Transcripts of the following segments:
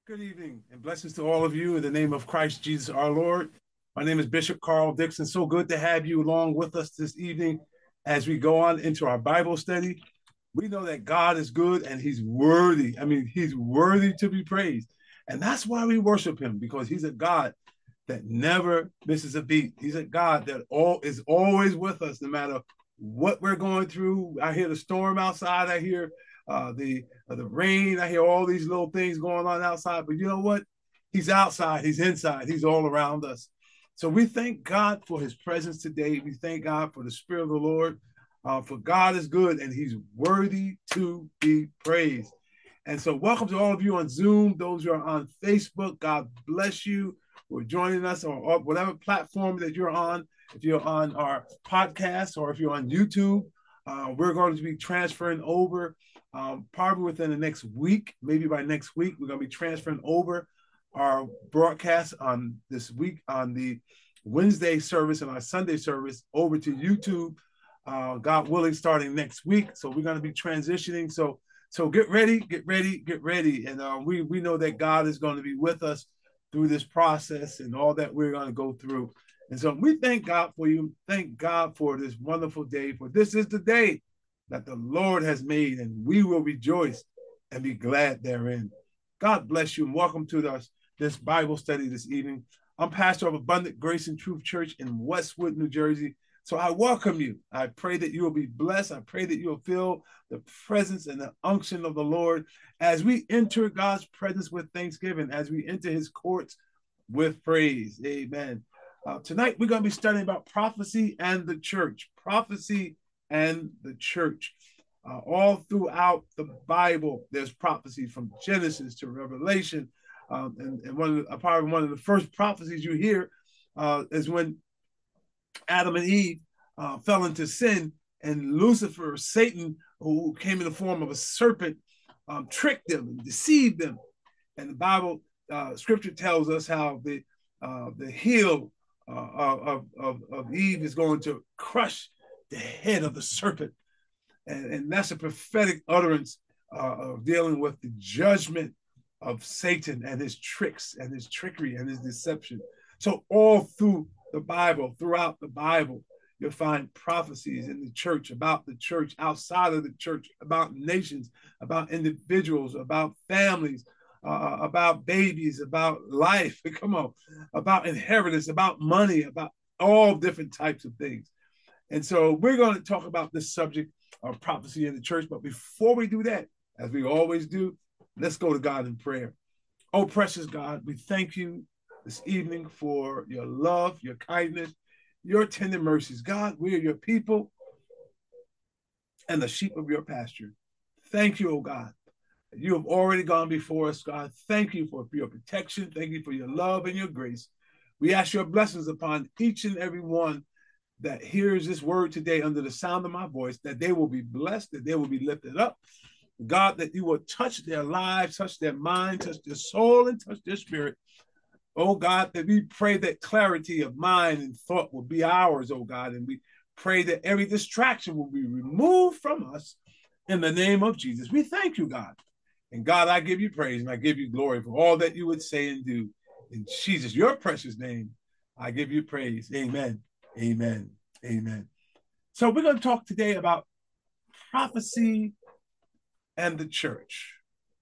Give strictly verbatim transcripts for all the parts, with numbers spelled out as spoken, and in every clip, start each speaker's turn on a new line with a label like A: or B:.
A: Good evening and blessings to all of you in the name of Christ Jesus our Lord. My name is Bishop Carl Dixon. So good to have you along with us this evening as we go on into our Bible study. We know that God is good and he's worthy. I mean, he's worthy to be praised. And that's why we worship him, because he's a God that never misses a beat. He's a God that all is always with us, no matter what we're going through. I hear the storm outside. I hear uh, the uh, the rain. I hear all these little things going on outside. But you know what? He's outside. He's inside. He's all around us. So we thank God for his presence today. We thank God for the Spirit of the Lord. Uh, for God is good and he's worthy to be praised. And so welcome to all of you on Zoom, those who are on Facebook. God bless you for joining us, or, or whatever platform that you're on. If you're on our podcast or if you're on YouTube, uh, we're going to be transferring over um, probably within the next week, maybe by next week, we're going to be transferring over our broadcast on this week on the Wednesday service and our Sunday service over to YouTube, uh, God willing, starting next week. So we're going to be transitioning. So so get ready, get ready, get ready. And uh, we, we know that God is going to be with us through this process and all that we're going to go through. And so we thank God for you. Thank God for this wonderful day, for this is the day that the Lord has made, and we will rejoice and be glad therein. God bless you and welcome to the, this Bible study this evening. I'm pastor of Abundant Grace and Truth Church in Westwood, New Jersey. So I welcome you. I pray that you will be blessed. I pray that you will feel the presence and the unction of the Lord as we enter God's presence with thanksgiving, as we enter his courts with praise. Amen. Uh, tonight, we're going to be studying about prophecy and the church. Prophecy and the church. Uh, all throughout the Bible, there's prophecy from Genesis to Revelation. Um, and, and one of the, probably one of the first prophecies you hear uh, is when Adam and Eve uh, fell into sin, and Lucifer, Satan, who came in the form of a serpent, um, tricked them and deceived them. And the Bible, uh, Scripture tells us how the uh, the heel uh, of, of, of Eve is going to crush the head of the serpent. And, and that's a prophetic utterance uh, of dealing with the judgment of Satan and his tricks and his trickery and his deception. So all through the Bible, throughout the Bible, you'll find prophecies in the church, about the church, outside of the church, about nations, about individuals, about families, uh, about babies, about life, come on, about inheritance, about money, about all different types of things. And so we're going to talk about this subject of prophecy in the church. But before we do that, as we always do, let's go to God in prayer. Oh, precious God, we thank you this evening for your love, your kindness, your tender mercies. God, we are your people and the sheep of your pasture. Thank you, oh God. You have already gone before us, God. Thank you for your protection. Thank you for your love and your grace. We ask your blessings upon each and every one that hears this word today under the sound of my voice, that they will be blessed, that they will be lifted up. God, that you will touch their lives, touch their mind, touch their soul, and touch their spirit. Oh God, that we pray that clarity of mind and thought will be ours, oh God, and we pray that every distraction will be removed from us in the name of Jesus. We thank you, God. And God, I give you praise and I give you glory for all that you would say and do. In Jesus, your precious name, I give you praise. Amen. Amen. Amen. So we're going to talk today about prophecy and the church.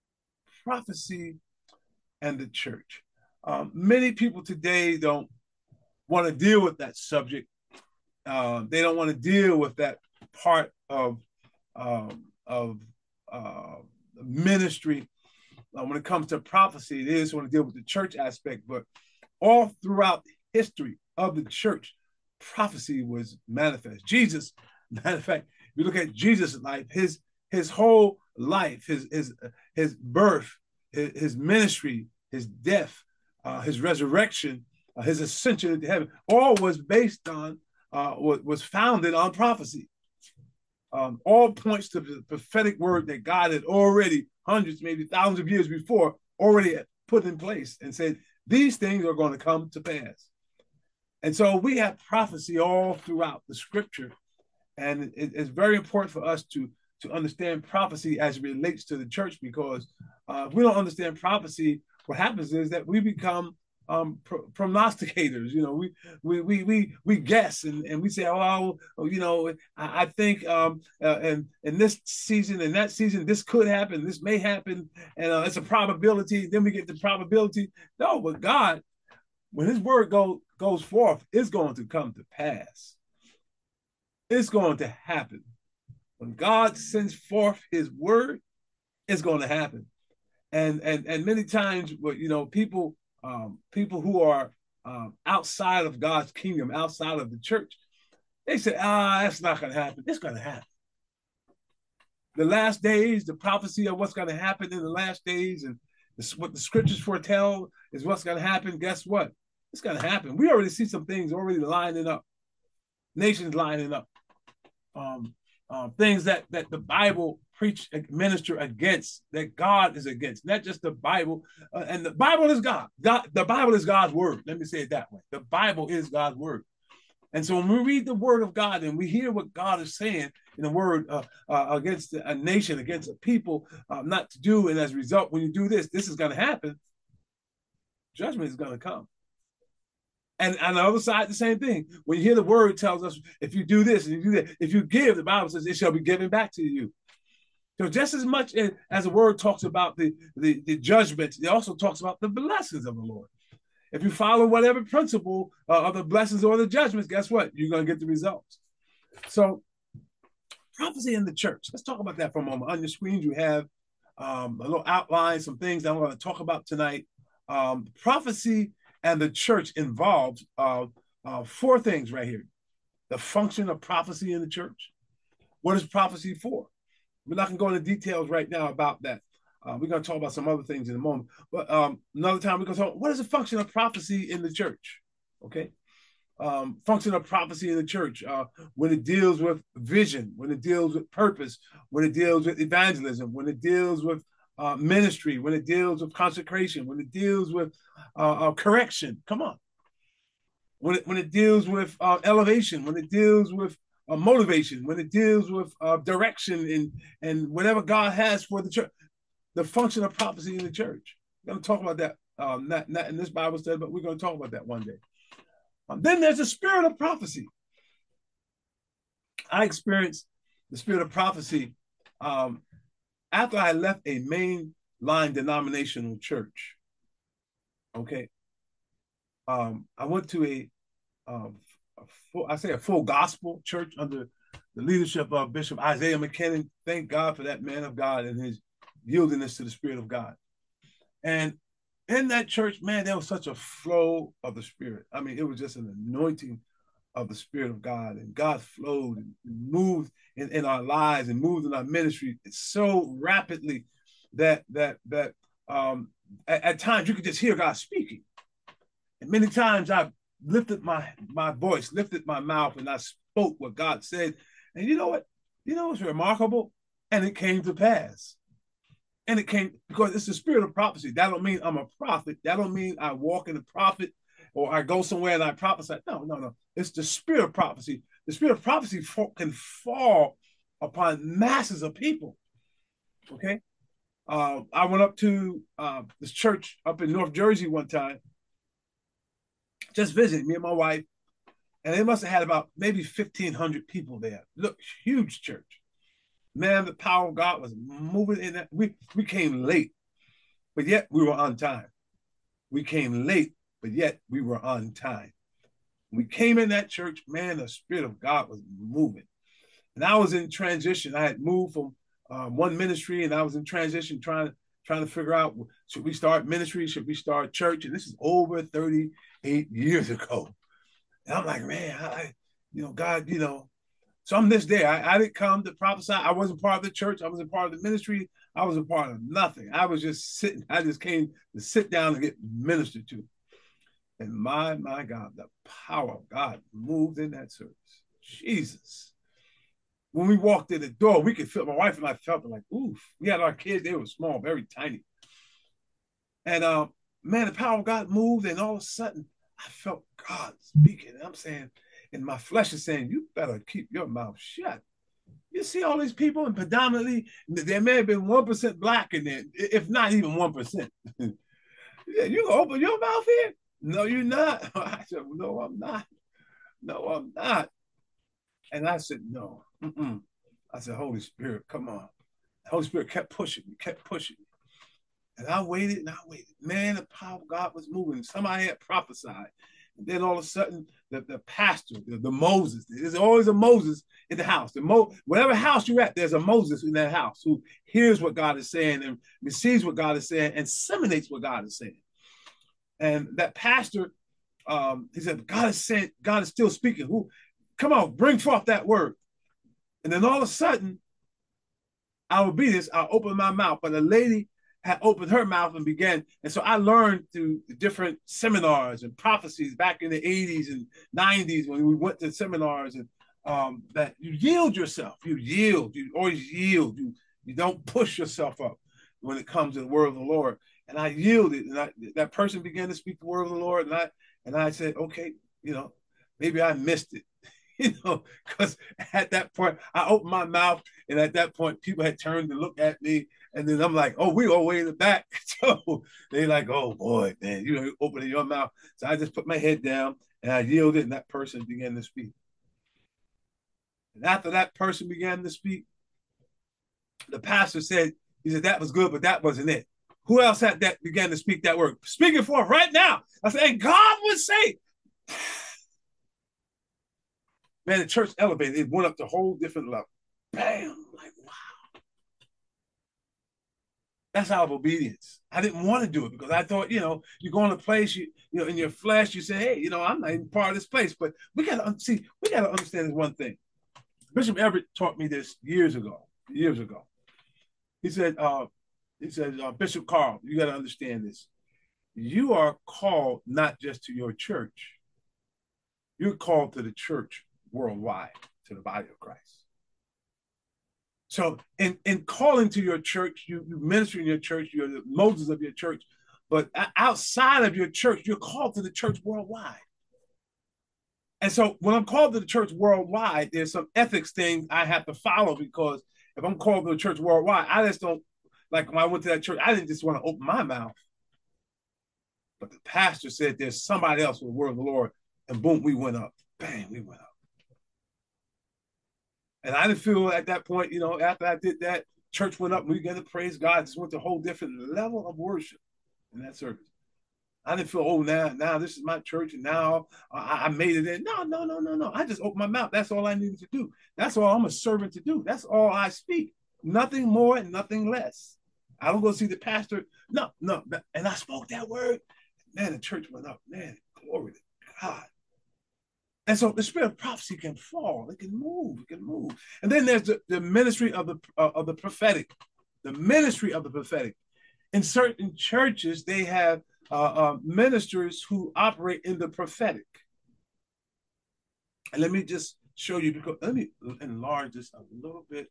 A: Prophecy and the church. Um, many people today don't want to deal with that subject. Uh, they don't want to deal with that part of um, of uh, ministry. Uh, when it comes to prophecy, they just want to deal with the church aspect. But all throughout history of the church, prophecy was manifest. Jesus, matter of fact, if you look at Jesus' life, his his whole life, his his his birth, his, his ministry, his death, uh, his resurrection, uh, his ascension into heaven, all was based on, uh, was, was founded on prophecy. Um, all points to the prophetic word that God had already, hundreds, maybe thousands of years before, already put in place and said, these things are going to come to pass. And so we have prophecy all throughout the scripture. And it, it's very important for us to, to understand prophecy as it relates to the church, because uh, if we don't understand prophecy, what happens is that we become um, pro prognosticators. You know, we we we we we guess and, and we say, oh, you know, I, I think um, uh, and in this season and that season this could happen, this may happen, and uh, it's a probability. Then we get the probability. No, but God, when His word go goes forth, it's going to come to pass. It's going to happen. When God sends forth His word, it's going to happen. And and and many times, you know, people um, people who are um, outside of God's kingdom, outside of the church, they say, ah, that's not going to happen. It's going to happen. The last days, the prophecy of what's going to happen in the last days, and this, what the scriptures foretell is what's going to happen. Guess what? It's going to happen. We already see some things already lining up, nations lining up, um, um, things that that the Bible preach, minister against, that God is against, not just the Bible. Uh, and the Bible is God. God. The Bible is God's word. Let me say it that way. The Bible is God's word. And so when we read the word of God and we hear what God is saying in the word uh, uh, against a nation, against a people, uh, not to do, and as a result, when you do this, this is going to happen, judgment is going to come. And on the other side, the same thing. When you hear the word tells us, if you do this and you do that, if you give, the Bible says it shall be given back to you. So just as much as the word talks about the, the, the judgments, it also talks about the blessings of the Lord. If you follow whatever principle uh, of the blessings or the judgments, guess what? You're going to get the results. So prophecy in the church. Let's talk about that for a moment. On your screens, you have um, a little outline, some things I'm going to talk about tonight. Um, prophecy and the church involves uh, uh, four things right here. The function of prophecy in the church. What is prophecy for? We're not going to go into details right now about that. Uh, we're going to talk about some other things in a moment. But um, another time we're going to talk, what is the function of prophecy in the church? Okay. Um, function of prophecy in the church, uh, when it deals with vision, when it deals with purpose, when it deals with evangelism, when it deals with uh, ministry, when it deals with consecration, when it deals with uh, uh, correction. Come on. When it, when it deals with uh, elevation, when it deals with uh, motivation, when it deals with uh, direction and, and whatever God has for the church, the function of prophecy in the church. We're going to talk about that, um, not, not in this Bible study, but we're going to talk about that one day. Um, then there's the spirit of prophecy. I experienced the spirit of prophecy um, after I left a mainline denominational church. Okay. Um, I went to a, um, a full, I say a full gospel church under the leadership of Bishop Isaiah McKinnon. Thank God for that man of God and his yieldingness to the Spirit of God. And in that church, man, there was such a flow of the Spirit. I mean, it was just an anointing of the Spirit of God, and God flowed and moved in, in our lives and moved in our ministry so rapidly that that that um, at, at times you could just hear God speaking. And many times I lifted my my voice, lifted my mouth, and I spoke what God said. And you know what? You know what's remarkable? And it came to pass. And it came because it's the spirit of prophecy. That don't mean I'm a prophet. That don't mean I walk in the prophet or I go somewhere and I prophesy. No, no, no. It's the spirit of prophecy. The spirit of prophecy can fall upon masses of people. Okay. Uh, I went up to uh, this church up in North Jersey one time, just visiting, me and my wife, and they must have had about maybe fifteen hundred people there. Look, huge church. Man, the power of God was moving in that. We, we came late, but yet we were on time. We came late, but yet we were on time. We came in that church, man, the Spirit of God was moving. And I was in transition. I had moved from um, one ministry, and I was in transition trying, trying to figure out, should we start ministry? Should we start church? And this is over thirty-eight years ago. And I'm like, man, I, you know, God, you know, so I'm this day. I, I didn't come to prophesy. I wasn't part of the church. I wasn't part of the ministry. I wasn't part of nothing. I was just sitting. I just came to sit down and get ministered to. And my, my God, the power of God moved in that service. Jesus. When we walked in the door, we could feel, my wife and I felt it like, oof. We had our kids. They were small, very tiny. And uh, man, the power of God moved. And all of a sudden, I felt God speaking. And I'm saying, and my flesh is saying, you better keep your mouth shut. You see all these people, and predominantly, there may have been one percent black in there, if not even one percent. You said, you gonna open your mouth here? No, you're not. I said, no, I'm not. No, I'm not. And I said, no. Mm-mm. I said, Holy Spirit, come on. The Holy Spirit kept pushing me, kept pushing me. And I waited and I waited. Man, the power of God was moving. Somebody had prophesied. And then all of a sudden, the, the pastor, the, the Moses, there's always a Moses in the house. The Mo, whatever house you're at, there's a Moses in that house who hears what God is saying and receives what God is saying and disseminates what God is saying. And that pastor, um, he said, God is saying, God is still speaking. Who, come on, bring forth that word. And then all of a sudden, I will be this, I'll open my mouth. But a lady had opened her mouth and began. And so I learned through different seminars and prophecies back in the eighties and nineties when we went to seminars, and um, that you yield yourself. You yield. You always yield. You, you don't push yourself up when it comes to the word of the Lord. And I yielded, and I, that person began to speak the word of the Lord. And I, and I said, okay, you know, maybe I missed it. You know, because at that point, I opened my mouth, and at that point, people had turned to look at me, and then I'm like, oh, we all way in the back. So they're like, oh, boy, man, you know, opening your mouth. So I just put my head down, and I yielded, and that person began to speak. And after that person began to speak, the pastor said, he said, that was good, but that wasn't it. Who else had that began to speak that word? Speak it forth right now. I said, and God would say, man, the church elevated. It went up to a whole different level. Bam! Like, wow. That's out of obedience. I didn't want to do it because I thought, you know, you go in a place, you, you know, in your flesh, you say, hey, you know, I'm not even part of this place. But we got to see, we got to understand this one thing. Bishop Everett taught me this years ago, years ago. He said, uh, he said, uh, Bishop Carl, you got to understand this. You are called not just to your church. You're called to the church worldwide, to the body of Christ. So in, in calling to your church, you, you minister in your church, you're the Moses of your church, but outside of your church, you're called to the church worldwide. And so when I'm called to the church worldwide, there's some ethics things I have to follow, because if I'm called to the church worldwide, I just don't, like when I went to that church, I didn't just want to open my mouth. But the pastor said there's somebody else with the word of the Lord, and boom, we went up. Bang, we went up. And I didn't feel at that point, you know, after I did that, church went up, we began to praise God. Just went to a whole different level of worship in that service. I didn't feel, oh, now, now this is my church, and now I, I made it in. No, no, no, no, no. I just opened my mouth. That's all I needed to do. That's all I'm a servant to do. That's all I speak. Nothing more and nothing less. I don't go see the pastor. No, no. And I spoke that word. Man, the church went up. Man, glory to God. And so the spirit of prophecy can fall. It can move. It can move. And then there's the, the ministry of the uh, of the prophetic. The ministry of the prophetic. In certain churches, they have uh, uh, ministers who operate in the prophetic. And let me just show you, because let me enlarge this a little bit.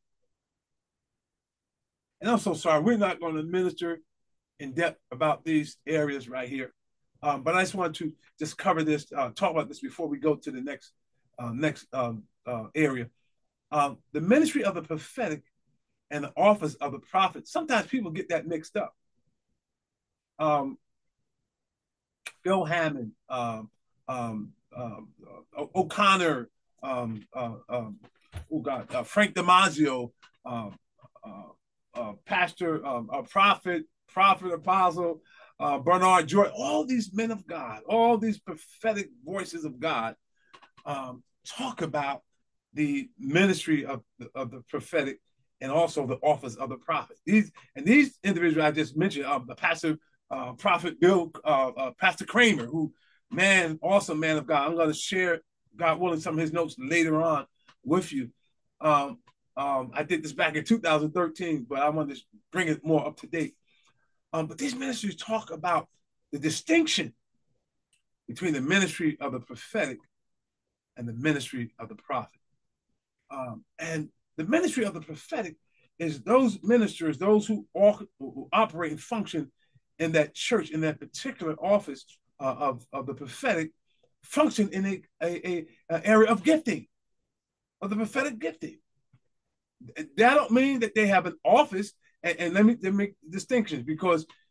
A: And I'm so sorry, we're not going to minister in depth about these areas right here. Um, but I just want to just cover this, uh, talk about this before we go to the next uh, next um, uh, area. Um, the ministry of the prophetic and the office of the prophet. Sometimes people get that mixed up. Um, Bill Hammond, um, um, um, uh, O'Connor, um, uh, um, oh God, uh, Frank Damasio, um, uh, uh, pastor, um, a prophet, prophet, apostle, uh, Bernard Jordan, all these men of God, all these prophetic voices of God um, talk about the ministry of the, of the prophetic and also the office of the prophet. These and these individuals I just mentioned, um, the pastor, uh, prophet Bill, uh, uh, Pastor Kramer, who, man, awesome man of God. I'm going to share, God willing, some of his notes later on with you. Um, um, I did this back in two thousand thirteen, but I want to bring it more up to date. Um, but these ministries talk about the distinction between the ministry of the prophetic and the ministry of the prophet. Um, and the ministry of the prophetic is those ministers, those who, all, who operate and function in that church, in that particular office uh, of, of the prophetic, function in a, a, a, a area of gifting, of the prophetic gifting. That don't mean that they have an office, and, and let me let me make distinctions, because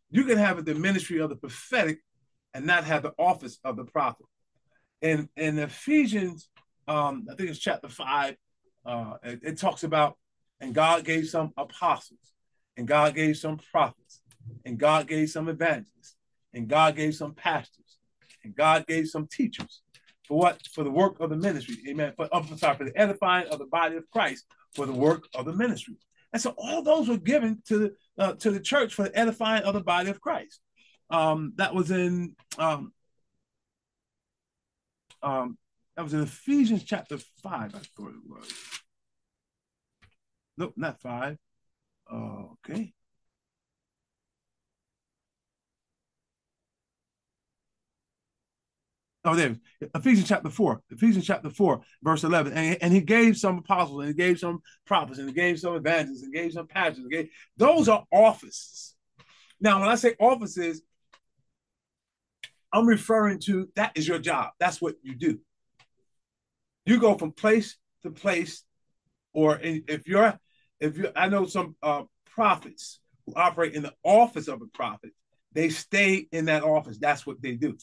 A: You can have the ministry of the prophetic and not have the office of the prophet. In, in Ephesians, um, I think it's chapter five, uh, it, it talks about, and God gave some apostles, and God gave some prophets, and God gave some evangelists, and God gave some pastors, and God gave some teachers. For what? For the work of the ministry. Amen. For, oh, sorry, for the edifying of the body of Christ, for the work of the ministry. And so all those were given to the uh, to the church for the edifying of the body of Christ. Um, that was in um, um, that was in Ephesians chapter five, I thought it was. Nope, not five. Uh, okay. Oh, there, Ephesians chapter four, Ephesians chapter four, verse eleven. And, and he gave some apostles, and he gave some prophets, and he gave some evangelists, and gave some pastors. And gave, those are offices. Now, when I say offices, I'm referring to that is your job. That's what you do. You go from place to place, or if you're, if you, I know some uh, prophets who operate in the office of a prophet. They stay in that office. That's what they do.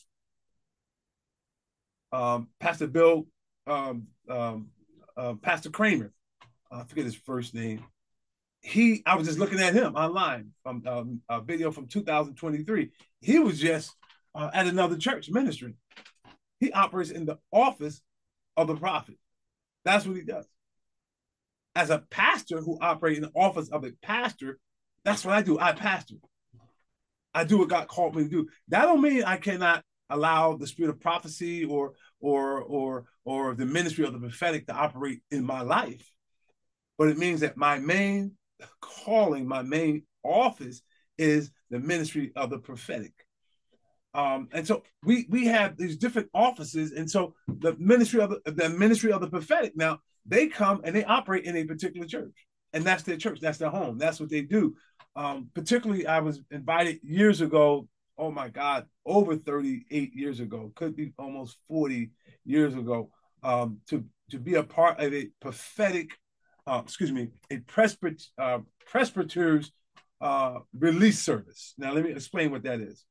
A: Um, Pastor Bill, um, um, uh, Pastor Kramer, I forget his first name. He, I was just looking at him online from um, a video from two thousand twenty-three. He was just uh, at another church ministry. He operates in the office of the prophet. That's what he does. As a pastor who operates in the office of a pastor, that's what I do. I pastor. I do what God called me to do. That don't mean I cannot allow the spirit of prophecy or or or or the ministry of the prophetic to operate in my life, but it means that my main calling, my main office is the ministry of the prophetic. Um, and so we we have these different offices, and so the ministry of the, the ministry of the prophetic, now they come and they operate in a particular church, and that's their church, that's their home, that's what they do. Um, particularly, I was invited years ago. Oh my God, over thirty-eight years ago, could be almost forty years ago, um, to, to be a part of a prophetic, uh, excuse me, a presbyter, uh, presbyter's uh, release service. Now, let me explain what that is.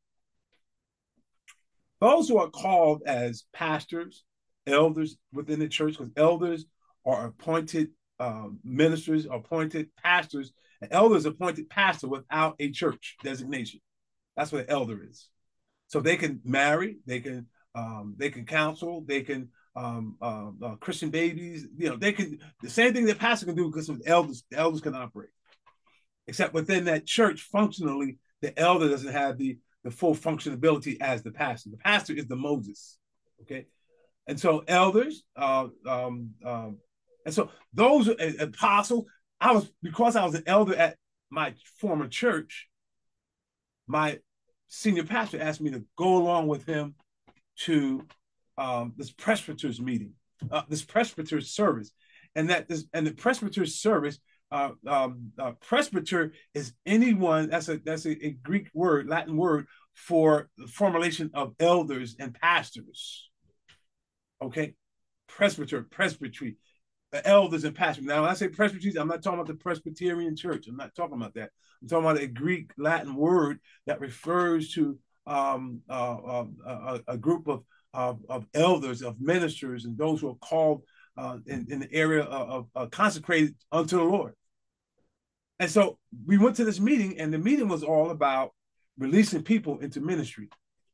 A: Those who are called as pastors, elders within the church, because elders are appointed um, ministers, appointed pastors, and elders appointed pastor without a church designation. That's what an elder is. So they can marry, they can um, they can counsel, they can um, uh, uh, Christian babies. You know, they can the same thing that pastor can do because the elders the elders can operate. Except within that church, functionally, the elder doesn't have the the full functionability as the pastor. The pastor is the Moses. Okay, and so elders, uh, um, um, and so those uh, apostles. I was because I was an elder at my former church. My senior pastor asked me to go along with him to um, this presbyter's meeting, uh, this presbyter's service, and that this and the presbyter's service. Uh, um, uh, presbyter is anyone. That's a that's a, a Greek word, Latin word for the formulation of elders and pastors. Okay, presbyter, presbytery. Elders and pastors. Now, when I say presbytery, I'm not talking about the Presbyterian Church. I'm not talking about that. I'm talking about a Greek Latin word that refers to um, uh, uh, a, a group of, of, of elders, of ministers, and those who are called uh, in, in the area of, of uh, consecrated unto the Lord. And so we went to this meeting, and the meeting was all about releasing people into ministry.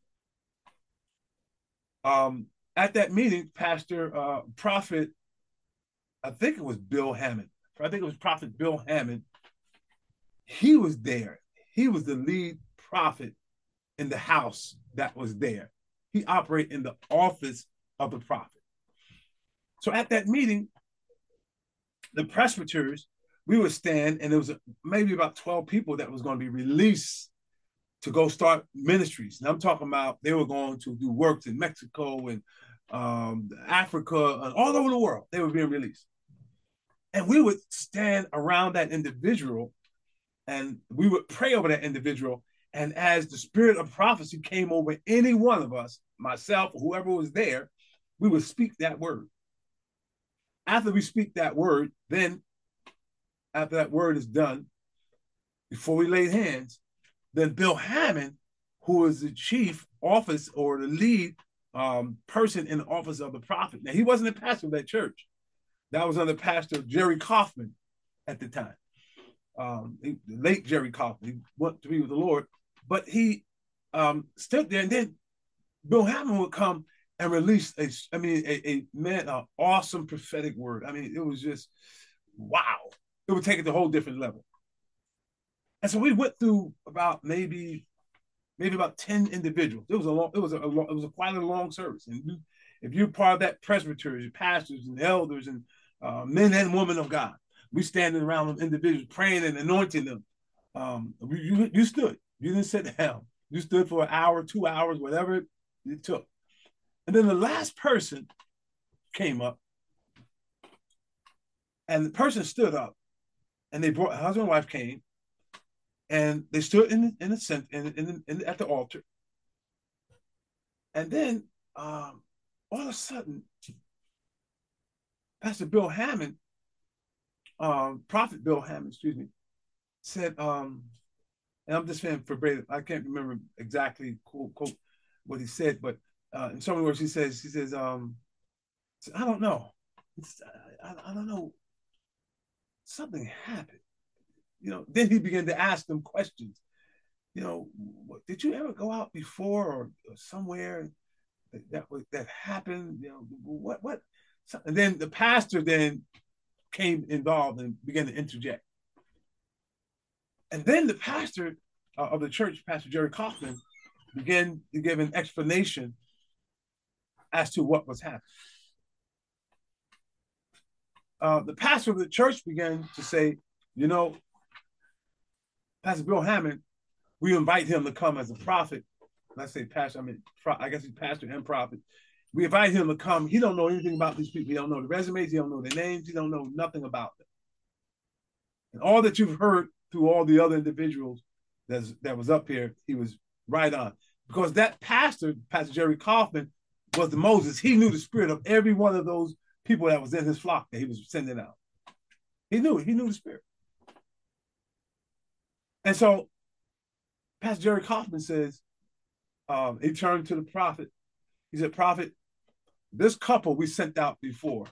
A: Um, at that meeting, Pastor uh, Prophet I think it was Bill Hammond. I think it was Prophet Bill Hammond. He was there. He was the lead prophet in the house that was there. He operated in the office of the prophet. So at that meeting, the presbyters, we would stand, and there was maybe about twelve people that was going to be released to go start ministries. And I'm talking about they were going to do works in Mexico and um, Africa, and all over the world. They were being released. And we would stand around that individual and we would pray over that individual. And as the spirit of prophecy came over any one of us, myself, or whoever was there, we would speak that word. After we speak that word, then after that word is done, before we laid hands, Then Bill Hamon, who was the chief office or the lead um, person in the office of the prophet. Now, he wasn't the pastor of that church. That was under Pastor Jerry Kaufman at the time. Um, he, the late Jerry Kaufman. He went to be with the Lord, but he um, stood there, and then Bill Hamon would come and release a, I mean, a, a man, an awesome prophetic word. I mean, it was just, wow. It would take it to a whole different level. And so we went through about maybe, maybe about ten individuals. It was a long, it was a, a long, it was a quite a long service. And you, if you're part of that presbytery, your pastors and elders and uh, men and women of God, we standing around them individuals praying and anointing them. Um, you, you stood. You didn't sit down. You stood for an hour, two hours, whatever it, it took. And then the last person came up, and the person stood up, and they brought husband and wife came, and they stood in in the in, in, in at the altar, and then um, all of a sudden, Pastor Bill Hamon, um, Prophet Bill Hamon, excuse me, said, um, and I'm just saying verbatim, I can't remember exactly quote, quote what he said, but uh, in so many words, he says, he says, um, I don't know, it's, I, I don't know, something happened. You know, then he began to ask them questions. You know, what, did you ever go out before or, or somewhere that that, that happened? You know, what what? And then the pastor then came involved and began to interject. And then the pastor uh, of the church, Pastor Jerry Kaufman, began to give an explanation as to what was happening. Uh, the pastor of the church began to say, you know, Pastor Bill Hamon, we invite him to come as a prophet. When I say pastor, I mean, I guess he's pastor and prophet. We invite him to come. He don't know anything about these people. He don't know the resumes. He don't know their names. He don't know nothing about them. And all that you've heard through all the other individuals that's, that was up here, he was right on. Because that pastor, Pastor Jerry Kaufman, was the Moses. He knew the spirit of every one of those people that was in his flock that he was sending out. He knew it. He knew the spirit. And so Pastor Jerry Kaufman says, um, he turned to the prophet. He said, prophet, this couple we sent out before.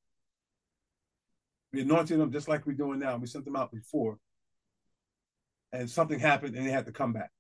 A: We anointed them just like we're doing now. We sent them out before. And something happened and they had to come back.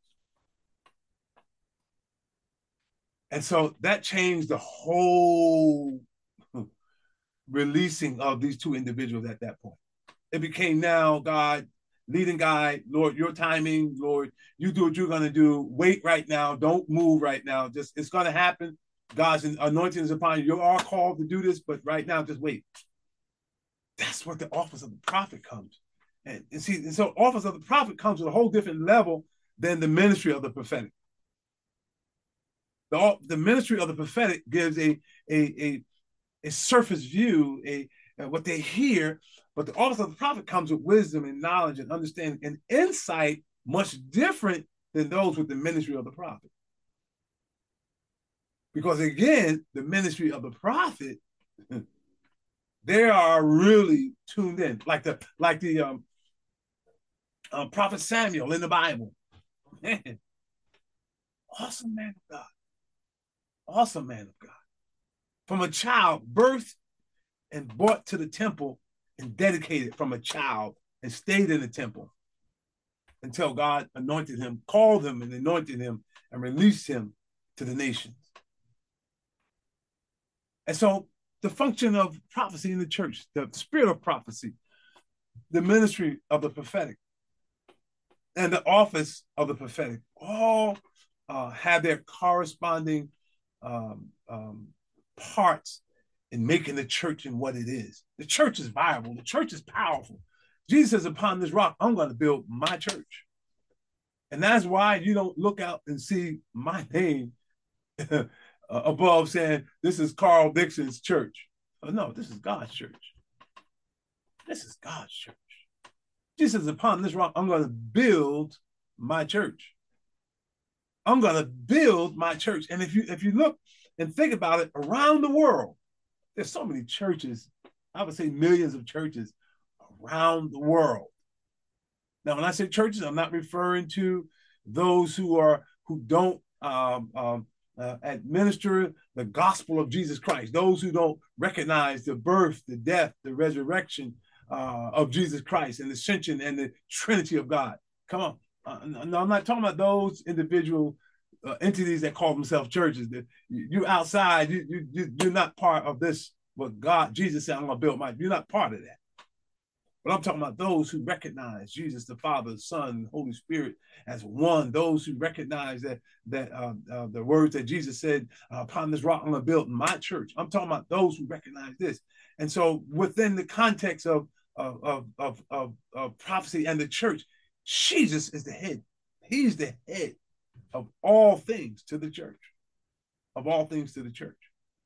A: And so that changed the whole releasing of these two individuals at that point. It became now, God, leading guide, Lord, your timing, Lord, you do what you're going to do. Wait right now. Don't move right now. Just, it's going to happen. God's anointing is upon you. You are called to do this, but right now, just wait. That's what the office of the prophet comes. And, and see, and so office of the prophet comes with a whole different level than the ministry of the prophetic. The, the ministry of the prophetic gives a, a, a, a surface view, a, a what they hear, but the office of the prophet comes with wisdom and knowledge and understanding and insight much different than those with the ministry of the prophet. Because again, the ministry of the prophet, they are really tuned in, like the like the um, uh, prophet Samuel in the Bible. Man, awesome man of God, awesome man of God. From a child, birthed and brought to the temple and dedicated from a child and stayed in the temple until God anointed him, called him and anointed him and released him to the nations. And so the function of prophecy in the church, the spirit of prophecy, the ministry of the prophetic, and the office of the prophetic all uh, have their corresponding um, um, parts in making the church and what it is. The church is viable. The church is powerful. Jesus says, upon this rock, I'm going to build my church. And that's why you don't look out and see my name above saying, this is Carl Dixon's church. Oh, no, this is God's church. This is God's church. Jesus says, upon this rock, I'm going to build my church. I'm going to build my church. And if you if you look and think about it, around the world, there's so many churches, I would say millions of churches around the world. Now, when I say churches, I'm not referring to those who are who don't um, um, uh, administer the gospel of Jesus Christ, those who don't recognize the birth, the death, the resurrection uh, of Jesus Christ, and the ascension and the Trinity of God. Come on. Uh, no, I'm not talking about those individual uh, entities that call themselves churches. That you outside, you, you, you're not part of this, what God, Jesus said, I'm going to build my, you're not part of that. But I'm talking about those who recognize Jesus, the Father, the Son, the Holy Spirit as one. Those who recognize that that uh, uh, the words that Jesus said, uh, upon this rock I'm going to build my church. I'm talking about those who recognize this. And so within the context of, of, of, of, of, of prophecy and the church, Jesus is the head. He's the head of all things to the church, of all things to the church.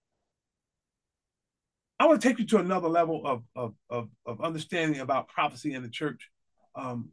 A: I want to take you to another level of, of, of, of understanding about prophecy in the church. Um,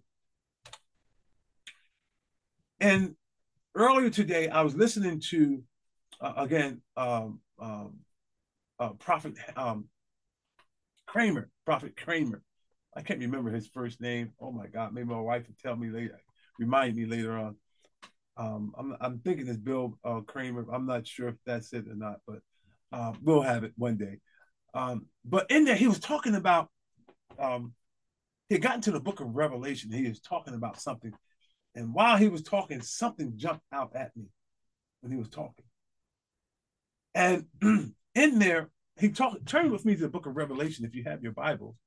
A: and earlier today, I was listening to, uh, again, um, um, uh, Prophet um, Kramer, Prophet Kramer. I can't remember his first name. Oh my God, maybe my wife will tell me later, remind me later on. Um, I'm, I'm thinking it's Bill uh, Kramer. I'm not sure if that's it or not, but uh, we'll have it one day. Um, but in there, he was talking about, um, he had gotten to the book of Revelation. He was talking about something. And while he was talking, something jumped out at me when he was talking. And in there, he talked, turn with me to the book of Revelation if you have your Bible.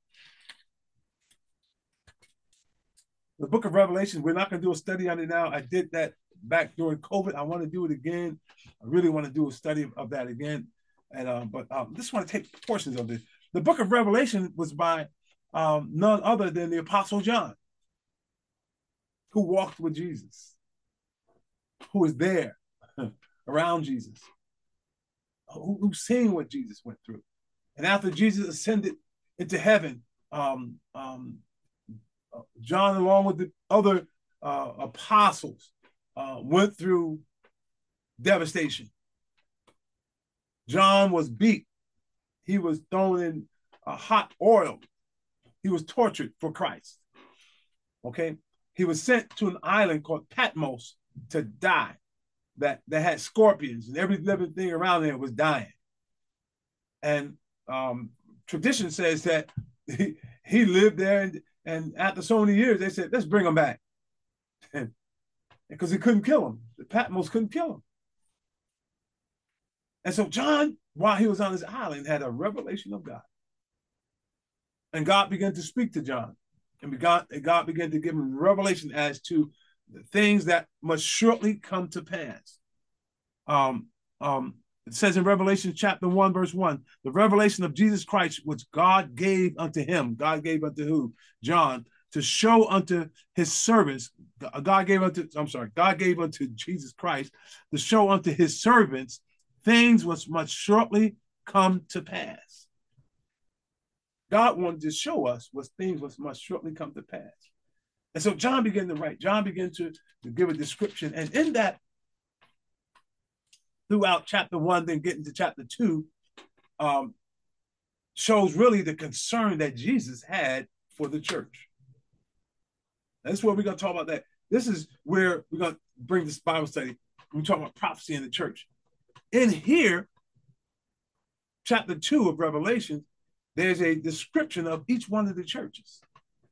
A: The book of Revelation, we're not going to do a study on it now. I did that back during COVID. I want to do it again. I really want to do a study of that again. And uh, but um, just want to take portions of this. The book of Revelation was by um, none other than the Apostle John, who walked with Jesus, who was there around Jesus, who, who seen what Jesus went through. And after Jesus ascended into heaven, um, um, John, along with the other uh, apostles, uh, went through devastation. John was beat. He was thrown in a hot oil. He was tortured for Christ. Okay. He was sent to an island called Patmos to die. That, that had scorpions and every living thing around there was dying. And um, tradition says that he, he lived there, and, and after so many years, they said, let's bring him back. Because he couldn't kill him. The Patmos couldn't kill him. And so John, while he was on his island, had a revelation of God. And God began to speak to John. And God, God began to give him revelation as to the things that must shortly come to pass. Um, um, it says in Revelation chapter one, verse one, the revelation of Jesus Christ, which God gave unto him. God gave unto who? John, to show unto his servants. God gave unto, I'm sorry, God gave unto Jesus Christ to show unto his servants things which must shortly come to pass. God wanted to show us what things which must shortly come to pass. And so John began to write. John began to, to give a description. And in that, throughout chapter one, then getting to chapter two, um, shows really the concern that Jesus had for the church. That's where we're going to talk about that. This is where we're going to bring this Bible study. We're talking about prophecy in the church. In here, chapter two of Revelation, there's a description of each one of the churches.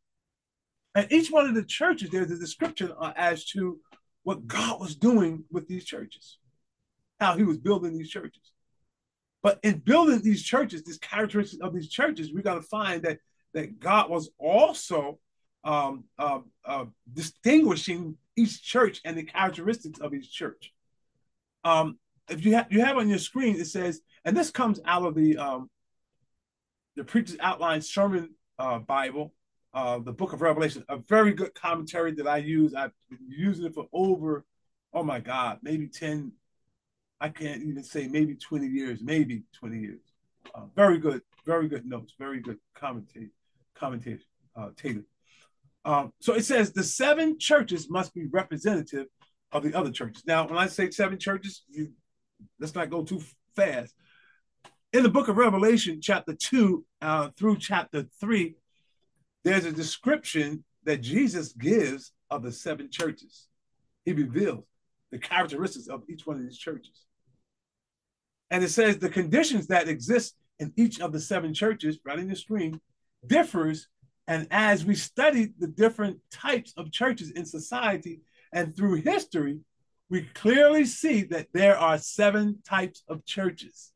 A: And each one of the churches, there's a description uh, as to what God was doing with these churches, how he was building these churches. But in building these churches, this characteristic of these churches, we got to find that, that God was also um, uh, uh, distinguishing each church and the characteristics of each church. Um, if you have you have on your screen, it says, and this comes out of the um, the Preacher's Outline Sermon uh, Bible, uh, the Book of Revelation, a very good commentary that I use. I've been using it for over, oh my God, maybe ten. I can't even say maybe twenty years, maybe twenty years. Uh, very good, very good notes, very good commentate, commentate, uh, Taylor. Um, so it says the seven churches must be representative of the other churches. Now, when I say seven churches, you, let's not go too fast. In the book of Revelation, chapter two uh, through chapter three, there's a description that Jesus gives of the seven churches. He reveals the characteristics of each one of these churches. And it says the conditions that exist in each of the seven churches, right in the screen, differs. And as we study the different types of churches in society and through history, we clearly see that there are seven types of churches.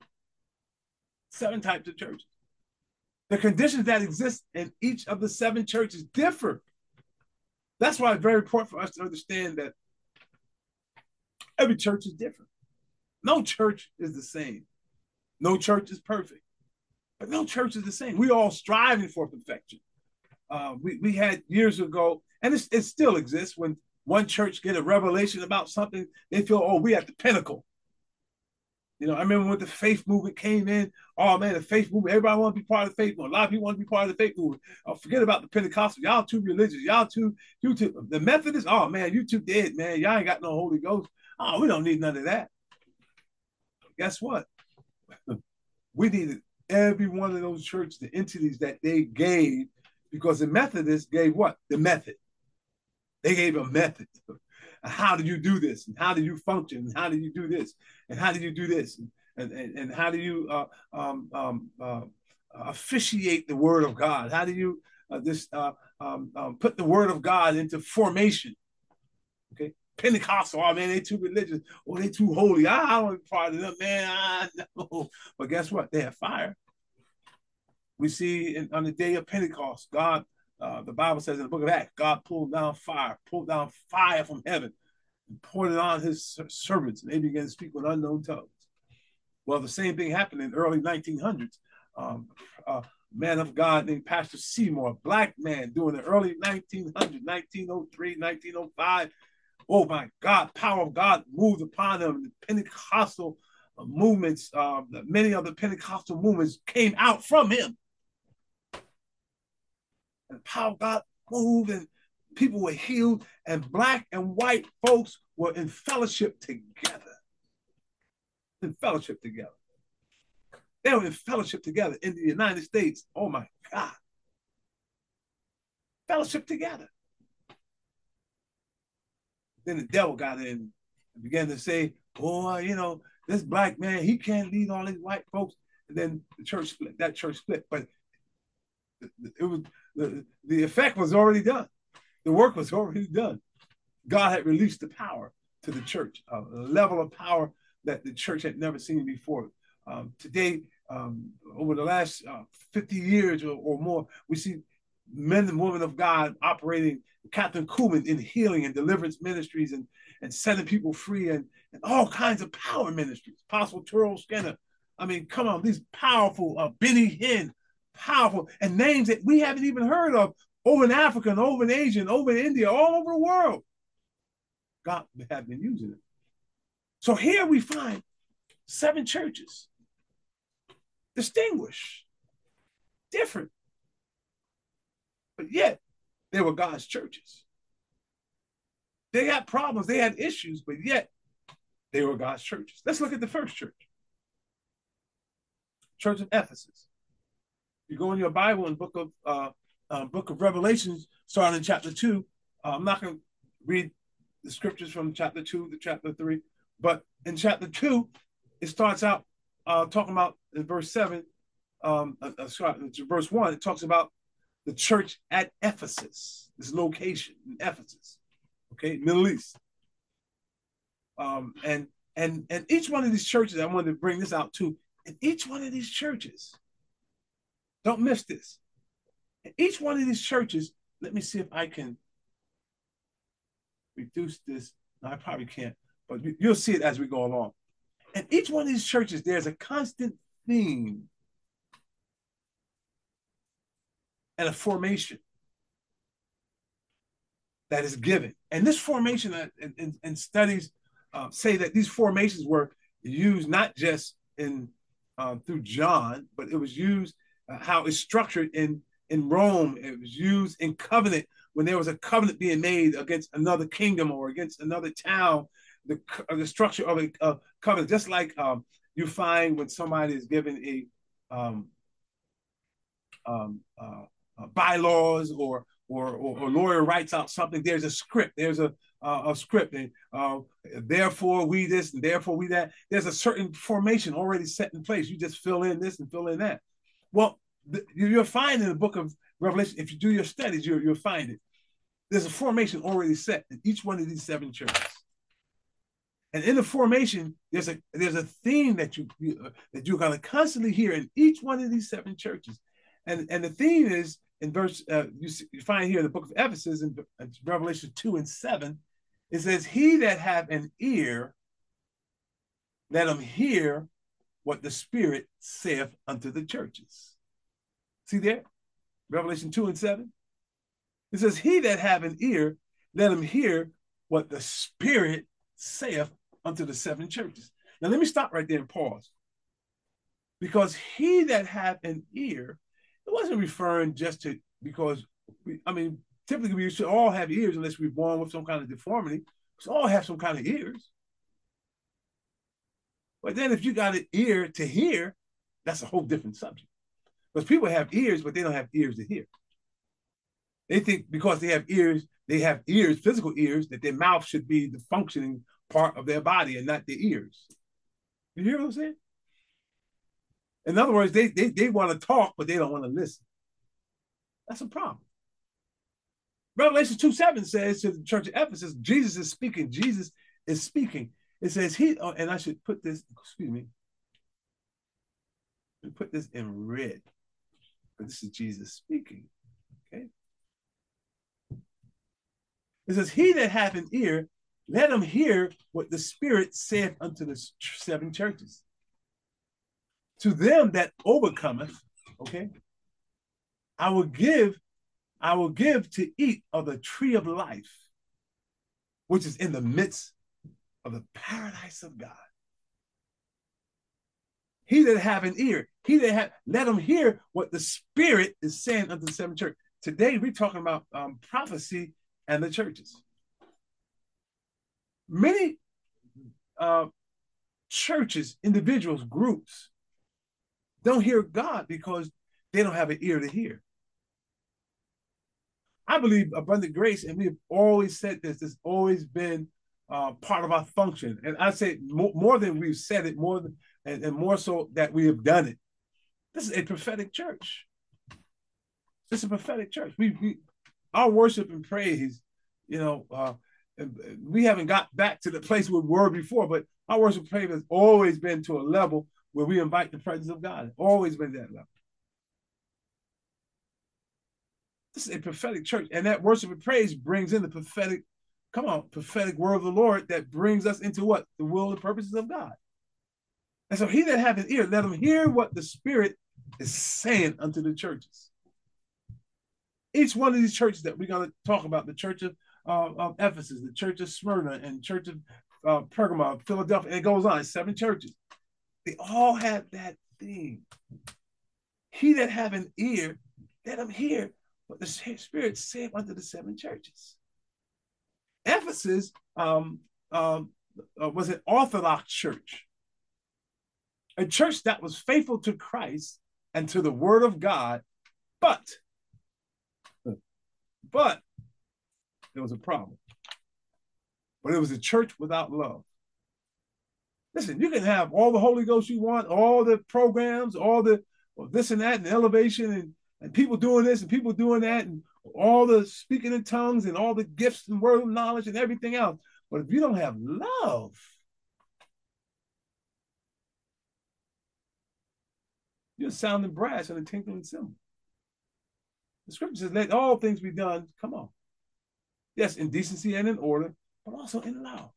A: Seven types of churches. The conditions that exist in each of the seven churches differ. That's why it's very important for us to understand that every church is different. No church is the same. No church is perfect, but no church is the same. We all striving for perfection. Uh, we, we had years ago, and it's, it still exists, when one church get a revelation about something, they feel, oh, we at the pinnacle. You know, I remember when the faith movement came in, oh man, the faith movement, everybody want to be part of the faith movement. A lot of people want to be part of the faith movement. Oh, forget about the Pentecostal. Y'all too religious. Y'all too, you too, the Methodists, oh man, you too dead, man. Y'all ain't got no Holy Ghost. Oh, we don't need none of that. Guess what? We needed every one of those churches, the entities that they gave, because the Methodists gave what? The method. They gave a method. How do you do this? And how do you function? And how do you do this? And how do you do this? And, and, and how do you uh, um, um, uh, officiate the word of God? How do you uh, this uh, um, um, put the word of God into formation? Okay, Pentecostal, oh man, they too religious. Oh, they too holy. I, I don't want to be part of them, man. I know. But guess what? They have fire. We see in, on the day of Pentecost, God, Uh, the Bible says in the book of Acts, God pulled down fire, pulled down fire from heaven, and poured it on his servants, and they began to speak with unknown tongues. Well, the same thing happened in the early nineteen hundreds. Um, a man of God named Pastor Seymour, a black man, during the early nineteen hundreds, nineteen oh three, nineteen oh five. Oh my God, power of God moved upon them. The Pentecostal movements, uh, many of the Pentecostal movements came out from him. And the power of God moved, and people were healed, and black and white folks were in fellowship together. In fellowship together. They were in fellowship together in the United States. Oh my God. Fellowship together. Then the devil got in and began to say, boy, you know, this black man, he can't lead all these white folks. And then the church split, that church split. But it was the, the effect was already done. The work was already done. God had released the power to the church, a level of power that the church had never seen before. Um, today, um, over the last uh, fifty years or, or more, we see men and women of God operating, Catherine Kuhlman, in healing and deliverance ministries, and, and setting people free, and, and all kinds of power ministries. Apostle Turl Skinner. I mean, come on, these powerful, uh, Benny Hinn, powerful, and names that we haven't even heard of over in Africa and over in Asia and over in India, all over the world. God had been using it. So here we find seven churches, distinguished, different, but yet they were God's churches. They had problems, they had issues, but yet they were God's churches. Let's look at the first church. Church of Ephesus. You go in your Bible in book of uh, uh, book of Revelations, starting in chapter two. Uh, I'm not going to read the scriptures from chapter two to chapter three, but in chapter two, it starts out uh, talking about in verse seven, um, uh, uh, sorry, verse one. It talks about the church at Ephesus, this location in Ephesus, okay, Middle East, um, and and and each one of these churches, I wanted to bring this out too. In each one of these churches, don't miss this. In each one of these churches, let me see if I can reduce this. No, I probably can't, but you, you'll see it as we go along. In each one of these churches, there's a constant theme and a formation that is given. And this formation and, and, and studies uh, say that these formations were used not just in Um, through John, but it was used uh, how it's structured in in Rome. It was used in covenant when there was a covenant being made against another kingdom or against another town. The uh, the structure of a uh, covenant, just like um, you find when somebody is given a um, um, uh, uh, bylaws or or, or, or lawyer writes out something, there's a script, there's a, uh, a script, and uh, therefore we this, and therefore we that. There's a certain formation already set in place. You just fill in this and fill in that. Well, the, you'll find in the book of Revelation, if you do your studies, you'll, you'll find it. There's a formation already set in each one of these seven churches. And in the formation, there's a there's a theme that you, you uh, that you're going to constantly hear in each one of these seven churches, and and the theme is in verse uh, you, you find here in the book of Ephesus in, in Revelation two and seven, it says, "He that have an ear, let him hear what the Spirit saith unto the churches." See there, Revelation two and seven. It says, "He that have an ear, let him hear what the Spirit saith unto the seven churches." Now let me stop right there and pause, because he that hath an ear, it wasn't referring just to, because we, I mean, typically we should all have ears unless we're born with some kind of deformity. We should all have some kind of ears. But then if you got an ear to hear, that's a whole different subject. Because people have ears, but they don't have ears to hear. They think because they have ears, they have ears, physical ears, that their mouth should be the functioning part of their body and not their ears. You hear what I'm saying? In other words, they, they, they want to talk, but they don't want to listen. That's a problem. Revelation two seven says to the church of Ephesus, Jesus is speaking. Jesus is speaking. It says he, oh, and I should put this, excuse me, put this in red. But this is Jesus speaking. Okay. It says, "He that hath an ear, let him hear what the Spirit saith unto the seven churches. To them that overcometh, okay, I will give, I will give to eat of the tree of life, which is in the midst of the paradise of God. He that have an ear, he that have, let him hear what the Spirit is saying unto the seven churches." Today we're talking about um, prophecy and the churches. Many uh, churches, individuals, groups don't hear God because they don't have an ear to hear. I believe abundant grace, and we've always said this, it's always been uh, part of our function. And I say more, more than we've said it, more than, and, and more so that we have done it. This is a prophetic church. This is a prophetic church. We, we our worship and praise, you know, uh, we haven't got back to the place where we were before, but our worship and praise has always been to a level where we invite the presence of God. Always been that level. This is a prophetic church, and that worship and praise brings in the prophetic, come on, prophetic word of the Lord that brings us into what? The will and purposes of God. And so he that hath an ear, let him hear what the Spirit is saying unto the churches. Each one of these churches that we're going to talk about, the church of, uh, of Ephesus, the church of Smyrna, and church of uh, Pergamum, Philadelphia, and it goes on, seven churches. They all have that theme. He that have an ear, let him hear what the Spirit said unto the seven churches. Ephesus um, um, uh, was an Orthodox church, a church that was faithful to Christ and to the Word of God, but But there was a problem. But it was a church without love. Listen, you can have all the Holy Ghost you want, all the programs, all the well, this and that, and elevation, and, and people doing this and people doing that, and all the speaking in tongues and all the gifts and word of knowledge and everything else. But if you don't have love, you're sounding brass and a tinkling cymbal. The scripture says, let all things be done, come on. Yes, in decency and in order, but also in love.